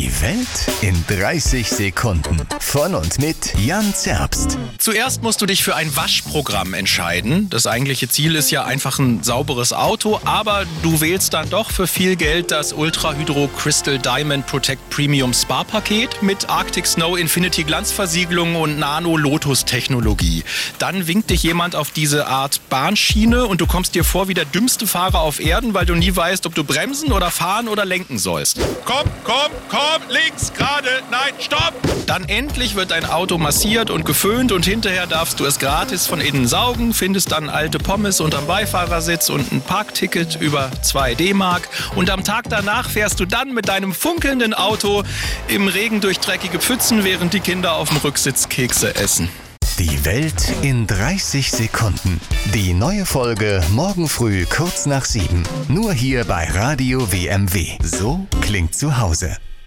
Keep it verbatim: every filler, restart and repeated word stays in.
Die Welt in dreißig Sekunden. Von und mit Jan Zerbst. Zuerst musst du dich für ein Waschprogramm entscheiden. Das eigentliche Ziel ist ja einfach ein sauberes Auto, aber du wählst dann doch für viel Geld das Ultra Hydro Crystal Diamond Protect Premium Spa Paket mit Arctic Snow Infinity Glanzversiegelung und Nano Lotus Technologie. Dann winkt dich jemand auf diese Art Bahnschiene und du kommst dir vor wie der dümmste Fahrer auf Erden, weil du nie weißt, ob du bremsen oder fahren oder lenken sollst. Komm, komm, komm, links, gerade, nein, stopp! Dann endlich wird dein Auto massiert und geföhnt und hinterher darfst du es gratis von innen saugen, findest dann alte Pommes unterm Beifahrersitz und ein Parkticket über zwei D-Mark. Und am Tag danach fährst du dann mit deinem funkelnden Auto im Regen durch dreckige Pfützen, während die Kinder auf dem Rücksitz Kekse essen. Die Welt in dreißig Sekunden. Die neue Folge morgen früh kurz nach sieben. Nur hier bei Radio W M W. So klingt zu Hause.